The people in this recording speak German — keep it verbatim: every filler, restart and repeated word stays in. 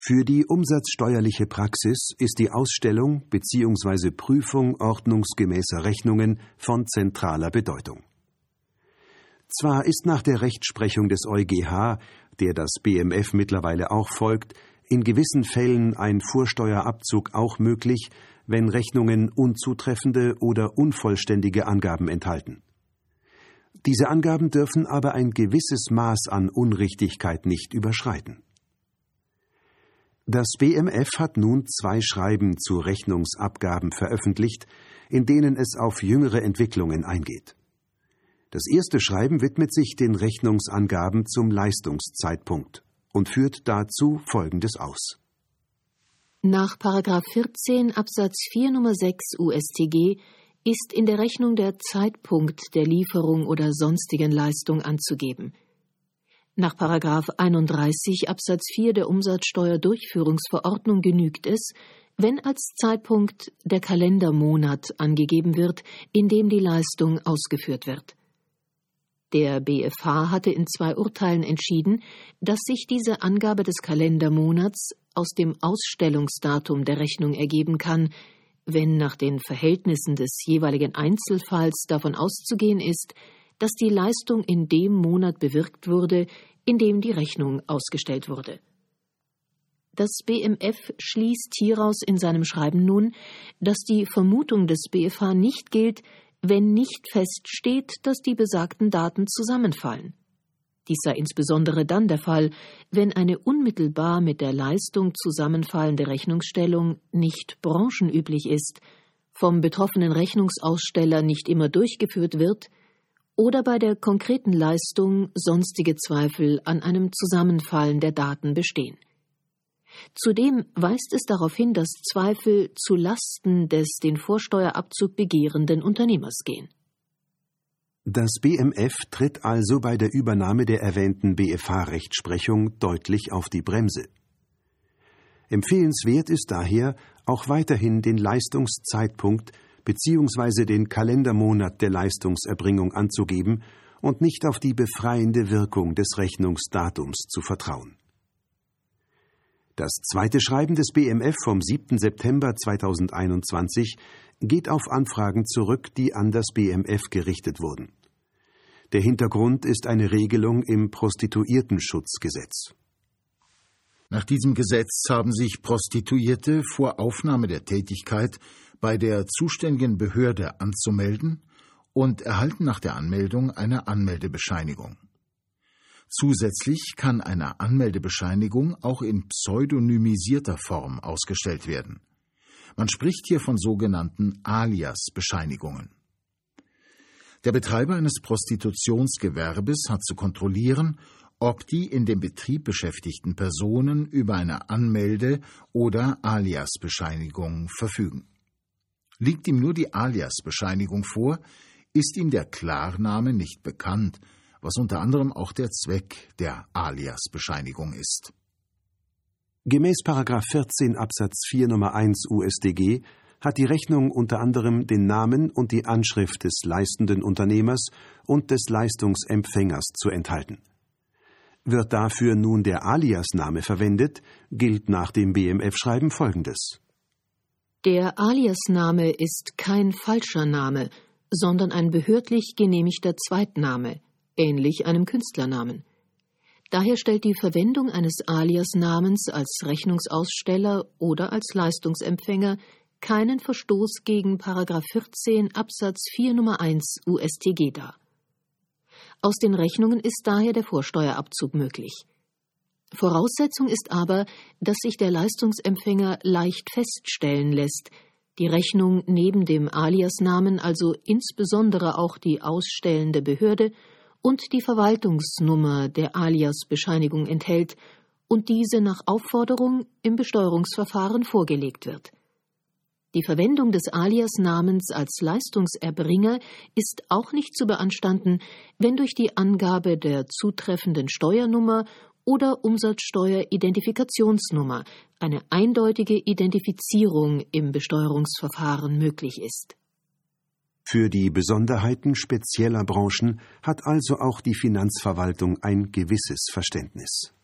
Für die umsatzsteuerliche Praxis ist die Ausstellung bzw. Prüfung ordnungsgemäßer Rechnungen von zentraler Bedeutung. Zwar ist nach der Rechtsprechung des EuGH, der das B M F mittlerweile auch folgt, in gewissen Fällen ein Vorsteuerabzug auch möglich, wenn Rechnungen unzutreffende oder unvollständige Angaben enthalten. Diese Angaben dürfen aber ein gewisses Maß an Unrichtigkeit nicht überschreiten. Das B M F hat nun zwei Schreiben zu Rechnungsabgaben veröffentlicht, in denen es auf jüngere Entwicklungen eingeht. Das erste Schreiben widmet sich den Rechnungsangaben zum Leistungszeitpunkt und führt dazu Folgendes aus. Nach Paragraph vierzehn Absatz vier Nummer sechs U S T G ist in der Rechnung der Zeitpunkt der Lieferung oder sonstigen Leistung anzugeben. Nach Paragraph einunddreißig Absatz vier der Umsatzsteuerdurchführungsverordnung genügt es, wenn als Zeitpunkt der Kalendermonat angegeben wird, in dem die Leistung ausgeführt wird. Der B F H hatte in zwei Urteilen entschieden, dass sich diese Angabe des Kalendermonats aus dem Ausstellungsdatum der Rechnung ergeben kann, wenn nach den Verhältnissen des jeweiligen Einzelfalls davon auszugehen ist, dass die Leistung in dem Monat bewirkt wurde, in dem die Rechnung ausgestellt wurde. Das B M F schließt hieraus in seinem Schreiben nun, dass die Vermutung des B F H nicht gilt, wenn nicht feststeht, dass die besagten Daten zusammenfallen. Dies sei insbesondere dann der Fall, wenn eine unmittelbar mit der Leistung zusammenfallende Rechnungsstellung nicht branchenüblich ist, vom betroffenen Rechnungsaussteller nicht immer durchgeführt wird oder bei der konkreten Leistung sonstige Zweifel an einem Zusammenfallen der Daten bestehen. Zudem weist es darauf hin, dass Zweifel zu Lasten des den Vorsteuerabzug begehrenden Unternehmers gehen. Das B M F tritt also bei der Übernahme der erwähnten B F H-Rechtsprechung deutlich auf die Bremse. Empfehlenswert ist daher, auch weiterhin den Leistungszeitpunkt bzw. den Kalendermonat der Leistungserbringung anzugeben und nicht auf die befreiende Wirkung des Rechnungsdatums zu vertrauen. Das zweite Schreiben des B M F vom siebten September zweitausendeinundzwanzig geht auf Anfragen zurück, die an das B M F gerichtet wurden. Der Hintergrund ist eine Regelung im Prostituiertenschutzgesetz. Nach diesem Gesetz haben sich Prostituierte vor Aufnahme der Tätigkeit bei der zuständigen Behörde anzumelden und erhalten nach der Anmeldung eine Anmeldebescheinigung. Zusätzlich kann eine Anmeldebescheinigung auch in pseudonymisierter Form ausgestellt werden. Man spricht hier von sogenannten Alias-Bescheinigungen. Der Betreiber eines Prostitutionsgewerbes hat zu kontrollieren, ob die in dem Betrieb beschäftigten Personen über eine Anmelde- oder Alias-Bescheinigung verfügen. Liegt ihm nur die Alias-Bescheinigung vor, ist ihm der Klarname nicht bekannt, was unter anderem auch der Zweck der Alias-Bescheinigung ist. Gemäß Paragraph vierzehn Absatz vier Nummer eins U S D G hat die Rechnung unter anderem den Namen und die Anschrift des leistenden Unternehmers und des Leistungsempfängers zu enthalten. Wird dafür nun der Aliasname verwendet, gilt nach dem B M F-Schreiben Folgendes. Der Aliasname ist kein falscher Name, sondern ein behördlich genehmigter Zweitname, ähnlich einem Künstlernamen. Daher stellt die Verwendung eines Aliasnamens als Rechnungsaussteller oder als Leistungsempfänger keinen Verstoß gegen Paragraph vierzehn Absatz vier Nummer eins U S T G dar. Aus den Rechnungen ist daher der Vorsteuerabzug möglich. Voraussetzung ist aber, dass sich der Leistungsempfänger leicht feststellen lässt, die Rechnung neben dem Aliasnamen also insbesondere auch die ausstellende Behörde und die Verwaltungsnummer der Alias-Bescheinigung enthält und diese nach Aufforderung im Besteuerungsverfahren vorgelegt wird. Die Verwendung des Aliasnamens als Leistungserbringer ist auch nicht zu beanstanden, wenn durch die Angabe der zutreffenden Steuernummer oder Umsatzsteueridentifikationsnummer eine eindeutige Identifizierung im Besteuerungsverfahren möglich ist. Für die Besonderheiten spezieller Branchen hat also auch die Finanzverwaltung ein gewisses Verständnis.